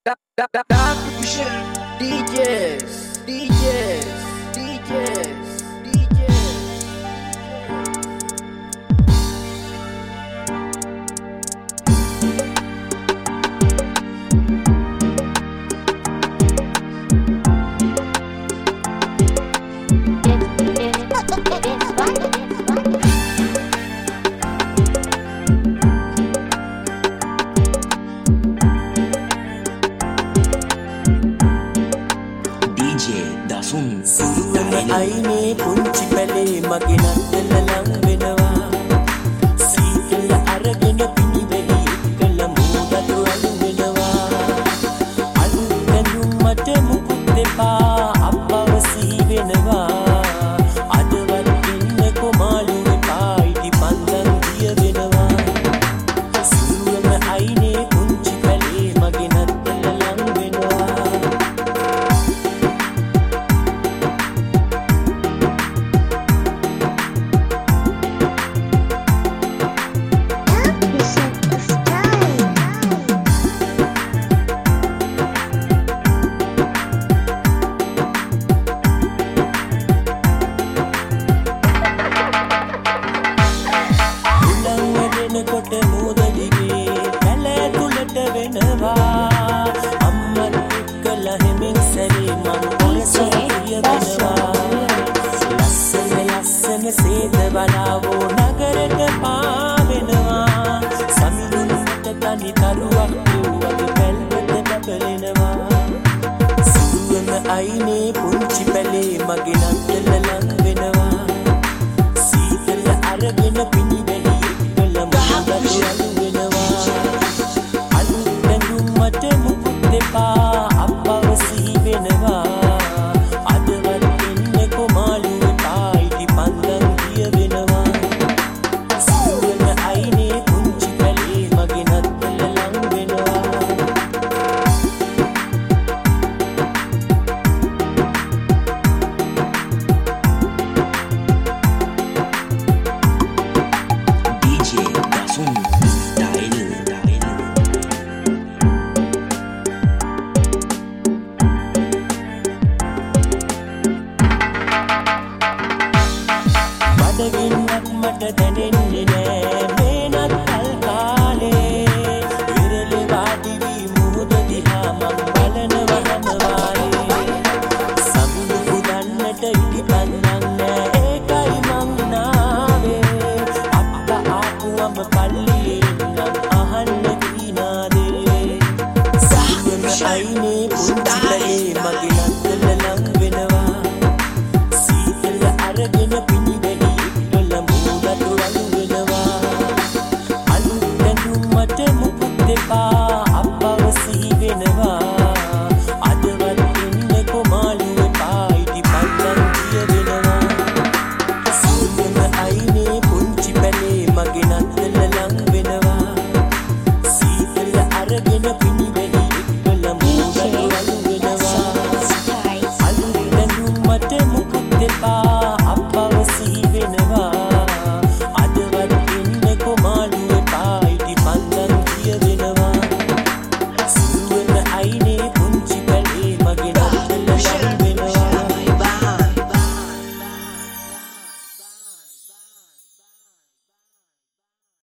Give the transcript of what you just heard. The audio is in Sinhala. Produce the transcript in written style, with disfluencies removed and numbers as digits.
Dark Vision DJs. අයිනේ පුංචි පැලේ මගේ නත්තල ලං වෙනවා සීතල අරගෙන පිනිවෙලි එක්කල මූදතු අලු වෙනවා අලු දැනුම් මට මුකුත් දෙපා අප්පව සිහි වෙනවා අදවත් ඉන්නේ කොමාලු එපා ඉටි පන්දන් දිය වෙනවා සුළුම අයිනේ පුංචි පැලේ මගේ නත්තල ලං වෙනවා කොට මූදදිගේ පැල තුලට වෙනවා අම්මත් එක්කල හැමින් සැරේ මං පොළසොය වෙනවා ලස්සන සේද බලාවෝ නගරට පාවෙනවා සමිඳුන්ට තනි තරුවක් වගේ පැල්පත බබලෙනවා සුවම අයිනේ පුංචි පැලේ මගේ නත්තල ලං වෙනවා සීතල අරගෙන පිනිවෙලි අලු දැනුම් මට මුකුත් දෙපා අප්පව සිහි වෙනවා අදවත් ඉන්නේ කොමාලු එපා ඉටි පන්දන් දිය වෙනවා සුවන අයිනේ පුංචි පැලේ මගේ නත්තල ලං වෙනවා බඩගින්නක් මට දැනෙන්නේ නෑ මේ නත්තල් කාලේ විරලි වාඩි වී මුහුද දිහා මං බලනවා හැමවාරේ සමුදු පුදන්නට ඉටි පන්නන් නෑ ඒකයි මං නාවේ අප්පා ආපුවම පල්ලියේ නම් අහන්න කීනාදේ සුවම අයිනේ පුංචි පැලේ මගේ නත්තල ලං වෙනවා සීතල අරගෙන පිනිවෙලි අලු දැනුම් මට මුකුත් දෙපා